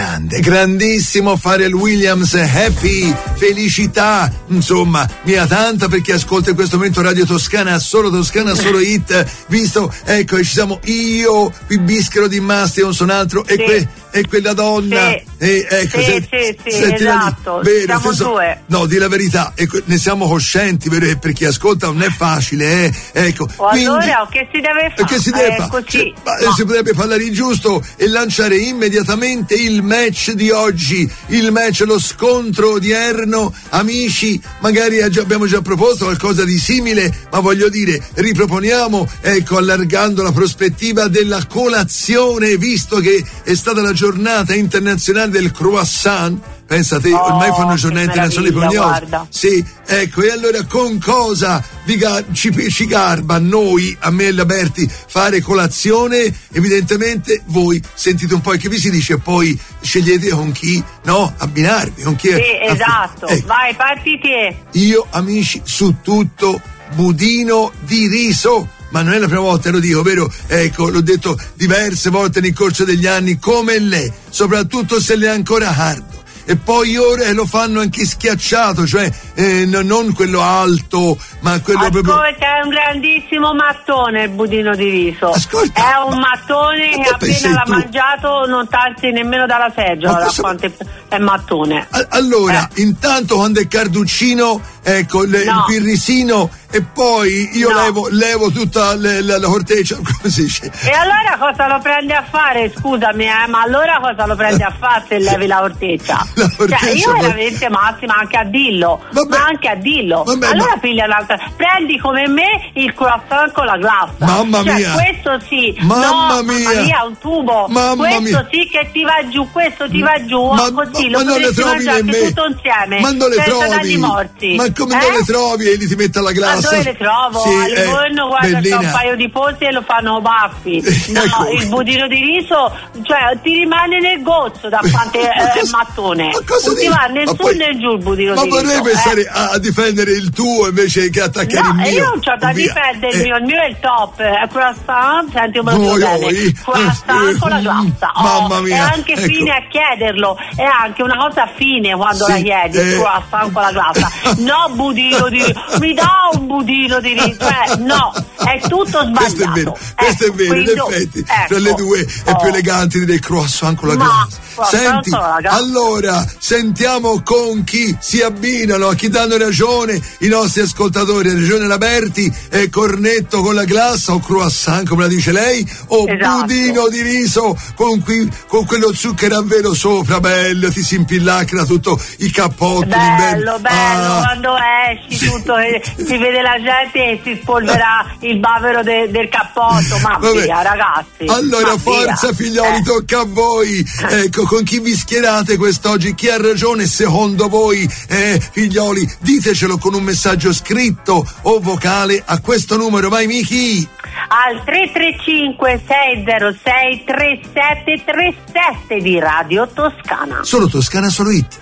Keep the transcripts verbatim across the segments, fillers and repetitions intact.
grande, grandissimo Pharrell Williams, Happy, felicità, insomma, mia tanta per chi ascolta in questo momento Radio Toscana, solo Toscana, solo hit, visto, ecco, ci siamo io, qui Bischero di Masti, non sono altro, e, sì. que, e quella donna, sì. e ecco, sì, senti, sì, sì, sentila esatto, lì, vero, siamo stesso, due. no, di la verità, ecco, ne siamo coscienti, vero, e per chi ascolta non è facile, eh, ecco. O quindi, allora, che si deve fare? Che si deve eh, fare? così. Cioè, ma, no. si potrebbe parlare in giusto e lanciare immediatamente il match di oggi, il match, lo scontro odierno, amici, magari abbiamo già proposto qualcosa di simile, ma voglio dire, riproponiamo, ecco, allargando la prospettiva della colazione, visto che è stata la giornata internazionale del croissant. Pensate, oh, ormai fanno giornate internazionali per ogni cosa. Sì, ecco, e allora con cosa vi ga- ci, ci garba a noi, a me e la Berti, fare colazione? Evidentemente voi sentite un po' che vi si dice e poi scegliete con chi, no? Abbinarvi, con chi. Sì, è, esatto, ecco. Vai, parti te. Io, amici, su tutto, budino di riso. Ma non è la prima volta, lo dico, vero? Ecco, l'ho detto diverse volte nel corso degli anni, come lei, soprattutto se l'è ancora hardo. E poi ora lo fanno anche schiacciato, cioè eh, no, non quello alto, ma quello Ascolta, proprio. è un grandissimo mattone il budino di riso. Ascolta, è un mattone ma che appena l'ha tu? mangiato non t'alzi nemmeno dalla seggiola, da cosa... quanto è, è mattone. A- allora, eh. intanto quando è Carduccino, ecco, le, no. il risino, e poi io no. levo, levo tutta le, la, la corteccia, come si dice? E allora cosa lo prendi a fare? Scusami, eh, ma allora cosa lo prendi a fare se levi la corteccia? La cioè, io veramente Massima anche a dillo, vabbè, ma anche a dillo. Vabbè, allora ma... piglia un'altra, prendi come me il croissant con la glassa. Mamma cioè, mia. Questo sì, Mamma no, mia. mamma mia, un tubo. Mamma questo mia. sì che ti va giù, questo ti va giù, ma, così ma, lo ma non le potresti trovi mangiare nemmeno tutto insieme. ma non le senza trovi danni morti. Ma come eh? non le trovi e li ti mette alla glassa? Ma dove le trovo? Sì, a Livorno, eh, guarda, c'è bellina. un paio di posti e lo fanno baffi. No, ecco. Il budino di riso, cioè ti rimane nel gozzo da quante è eh, mattone. Non ti va né su poi, né giù il budino ma di riso. Ma vorrei pensare eh. a, a difendere il tuo invece che attaccare no, il mio. No, io non c'ho da via. difendere il eh. mio, il mio è il top, è croissant, senti come oh, lo dico bene. Oi. Croissant eh, con la glassa. Oh, mamma mia. È anche ecco. fine a chiederlo, è anche una cosa fine quando sì, la chiedi, eh. il croissant con la glassa. No budino di riso, mi dà un budino di riso, cioè no, è tutto sbagliato. Questo è vero, questo ecco, è vero, quindi, in effetti, ecco, tra le due è oh. più elegante del croissant con la Ma, glassa. Senti, glassa. allora sentiamo con chi si abbinano, a chi danno ragione i nostri ascoltatori. Ragione Laberti, eh, cornetto con la glassa o croissant come la dice lei, o esatto. budino di riso con, qui, con quello zucchero a velo sopra, bello, ti si impillacra tutto il cappotto bello, bello, ah. quando esci tutto eh, si vede la gente e si spolvera il bavero de, del cappotto, ma Vabbè. via ragazzi. Allora ma forza via. figlioli, eh. tocca a voi. Ecco, con chi vi schierate quest'oggi? Chi ha ragione secondo voi? Eh, figlioli, ditecelo con un messaggio scritto o vocale a questo numero. Vai Miki! Al tre tre cinque sei zero sei tre sette tre sette di Radio Toscana. Solo Toscana, solo hit.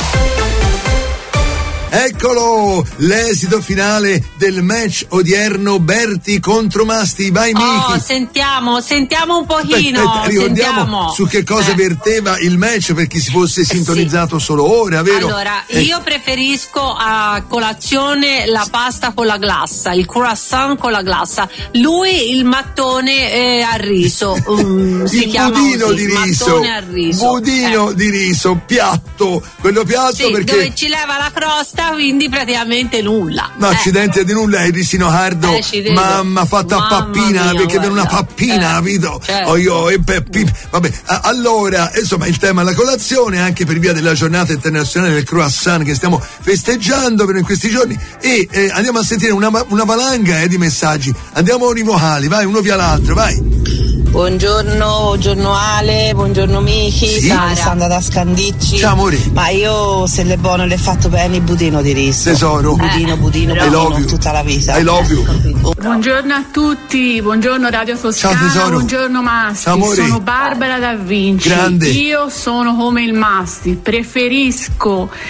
Eccolo, l'esito finale del match odierno, Berti contro Masti. Vai Miki. Oh, sentiamo, sentiamo un pochino. Aspetta, aspetta, ricordiamo sentiamo. su che cosa eh. verteva il match per chi si fosse sintonizzato sì. solo ora, vero? Allora, eh. io preferisco a colazione la pasta con la glassa, il croissant con la glassa. Lui il mattone eh, al riso. Um, si il chiama budino così, di riso. mattone al riso. Budino eh. di riso, piatto, quello piatto sì, perché dove ci leva la crosta, quindi praticamente nulla. No, eh. accidenti di nulla, è il risino hardo, eh, mamma fatta a pappina, mia, perché per una guarda. pappina, eh. capito? Certo. Oh, io, e pe, pi, vabbè, allora, insomma, il tema è la colazione, anche per via della giornata internazionale del croissant che stiamo festeggiando per in questi giorni, e eh, andiamo a sentire una, una valanga eh, di messaggi. Andiamo ai vocali, vai, uno via l'altro, vai. Buongiorno, buongiorno Ale, buongiorno Miki, sì? sono Alessandra da Scandicci. Ciao amore. Ma io se le buone le fatto bene il budino di riso. Tesoro. Budino, budino, I love budino you. tutta la vita. I love you. Buongiorno a tutti, buongiorno Radio Toscana, ciao tesoro. Buongiorno Masti, ciao, amore. Sono Barbara da Vinci. Grande. Io sono come il Masti, preferisco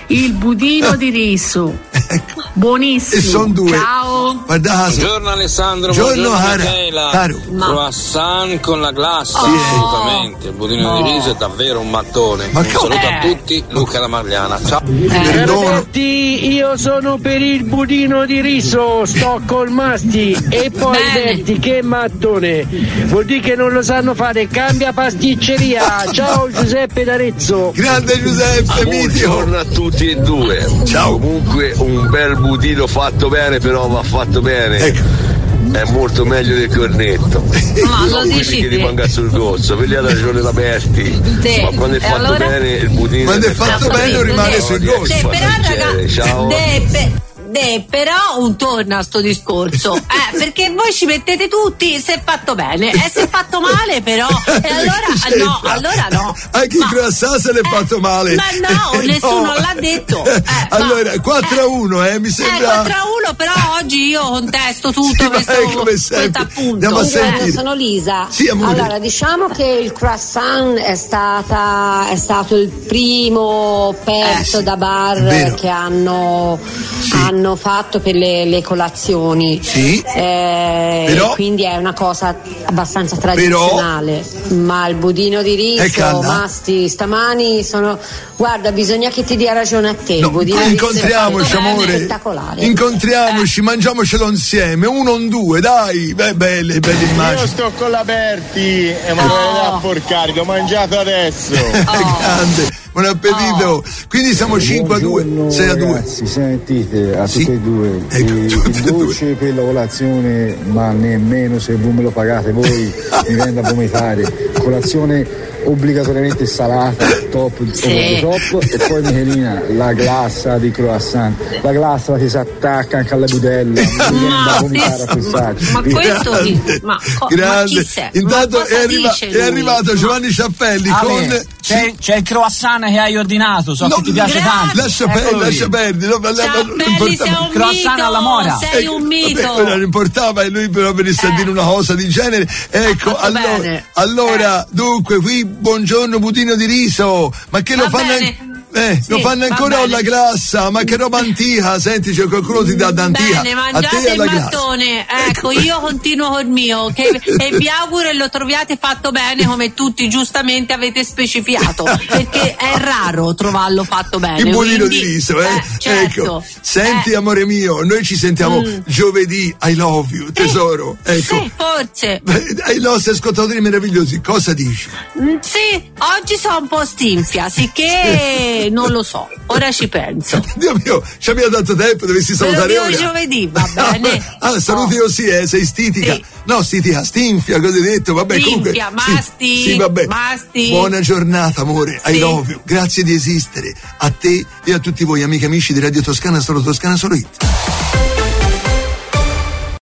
il budino di riso. Ecco. Buonissimo. E sono due. Ciao. Guarda, Buongiorno Alessandro, buongiorno, buongiorno Ara. Michela. Caro. Croissant con la glassa, Sì. assolutamente. Il budino Oh. di riso è davvero un mattone. Ma Un come? saluto a Eh. tutti, Luca da Marliana. Ciao. Perdono. Roberti, io sono per il budino di riso, sto col masti e poi Bene. Berti, che mattone, vuol dire che non lo sanno fare, cambia pasticceria. Ciao Giuseppe d'Arezzo. Grande Giuseppe, mitico. Buongiorno a tutti e due. Ciao. Comunque un bel budino fatto bene, però va fatto bene. Ecco. È molto meglio del cornetto. Ma lo Quelli dici che te? rimanga sul gozzo, quelli ha ragione la Berti. Sì. Ma quando è E fatto allora? bene il budino. Quando è fatto Ho bene capito, rimane sì. sul Sì, gozzo. però raga, Ciao. de, pe- de, però un torna a sto discorso, eh, perché voi ci mettete tutti se è fatto bene e se è fatto male però, e allora no, allora no. Anche il Ma- croissant se l'è eh, fatto male. ma no, Eh, nessuno no. l'ha detto. Eh, allora, ma- quattro a uno, eh, mi Eh, sembra. quattro a uno, però oggi io contesto tutto Sì, questo, ma è come sempre. questo appunto. Andiamo a Eh, sentire. Sono Lisa. Sì, amore. Allora, diciamo che il croissant è stata è stato il primo pezzo Eh, sì, da bar vero. che hanno, Sì. hanno fatto per le, le colazioni. Sì. Eh, Però- quindi è una cosa abbastanza tradizionale. Ma il budino di Eh, riso, calma. Masti, stamani sono. Guarda, bisogna che ti dia ragione a te. No, il budino di riso è incontriamoci, fatto amore. spettacolare. Incontriamoci, mangiamocelo insieme, uno on due, dai. Beh, belle, belle Io immagini. sto con la Berti e me lo Oh. a porcare, l'ho mangiato adesso. Grande, buon appetito. Quindi siamo cinque a due, sei a due. Ragazzi, sentite a Sì. tutti e due, Ecco, il, tutti il e due. dolce per la colazione, ma nemmeno se voi me lo pagate voi mi viene da vomitare. Colazione obbligatoriamente salata, top, Sì. top, e poi Michelina, la glassa di croissant, la glassa che si attacca anche alla budella, mi viene da Ma, vomitare a pensarci. ma questo chi, ma, co- ma Grande. chi sei? Intanto Ma cosa è, arriva- dice è lui? arrivato Giovanni Ciappelli Ale, con. c'è, Sì. c'è il croissant che hai ordinato, so No, che ti piace grazie. tanto. Lascia Eccolo perdere, lì. lascia perdere. No, ma- ma- Ciao non belli, importava. sei un Croissant mito, alla mora. sei Ecco, un vabbè, mito. quello non importava e lui però venisse a dire una cosa di genere. Ecco, fatto allora, bene. allora dunque qui buongiorno budino di riso, ma che lo Va fanno bene. an- eh, Sì, lo fanno va ancora con bene. la glassa, ma che roba antica, senti c'è qualcuno ti dà d'antica. Bene, a te mangiate e il alla glassa. mattone. Ecco, io continuo col mio che, e vi auguro che lo troviate fatto bene come tutti giustamente avete specificato, perché è raro trovarlo fatto bene. Il budino quindi- di riso, eh? eh, certo. Ecco, senti Eh, amore mio, noi ci sentiamo Mm. giovedì, I love you, tesoro. Ecco. Sì, forse. Beh, ai nostri ascoltatori meravigliosi, cosa dici? Mm, Sì, oggi sono un po' stinfia, sicché non lo so, ora ci penso. Dio mio, ci abbiamo tanto tempo, dovessi Ve lo salutare dico ora. giovedì, va bene? Ah, saluti Oh. così, eh, sei stitica. Sì. No, stitica, stinfia, cosa hai detto? Vabbè, comunque. Stinfia, sì, masti, sì, vabbè. masti. Buona giornata, amore. I Sì. love you. Grazie di esistere. A te e a tutti voi, amiche e amici di Radio Toscana, solo Toscana, solo Hit.